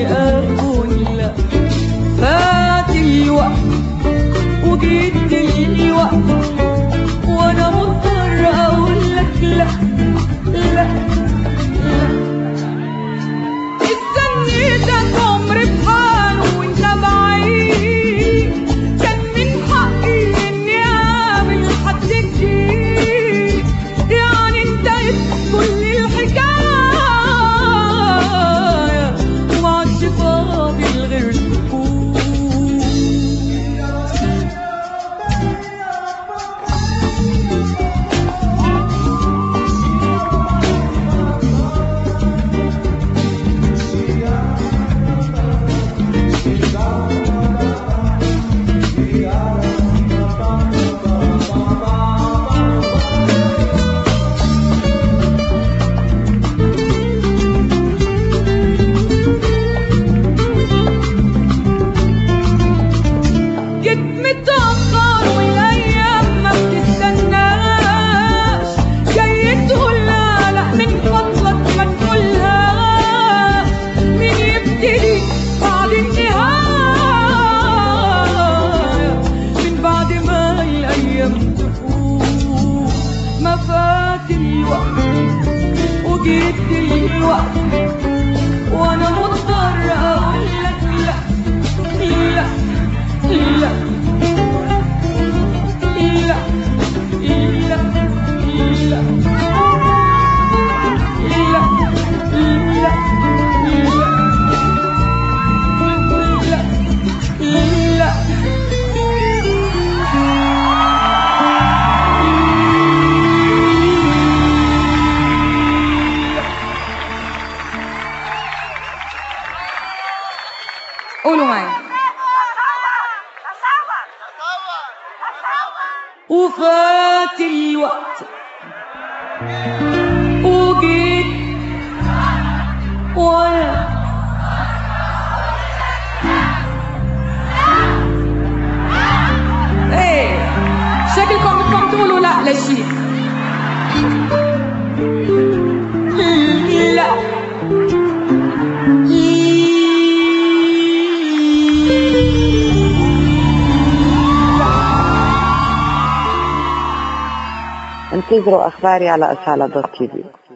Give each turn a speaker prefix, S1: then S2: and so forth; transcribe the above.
S1: أقول لك فات الوقت وجيت الوقت، وأنا مضطر أقول لك لا لا لا. استنيتك عمري بحاله وانت بعيد، كان من حقي اني اقابل حد جديد. يعني انتهت كل الحكايه ومعادش فاضل غير سكوت. جيت متأخر والأيام ما بتستناش، جاي تقول لا لا من فضلك ما تقولهاش. مين يبتدي بعد النهاية من بعد ما الأيام تفوت؟ ما فات الوقت وجيت الوقت، وأنا مضطر أقول لك لا لا لا لا لا لا لا. قولوا معايا. وفات الوقت وجيت وانا ايه شكلكم بدكم تقولوا لا لشيء. لا
S2: انتظروا أخباري على أسالة دوت تي في.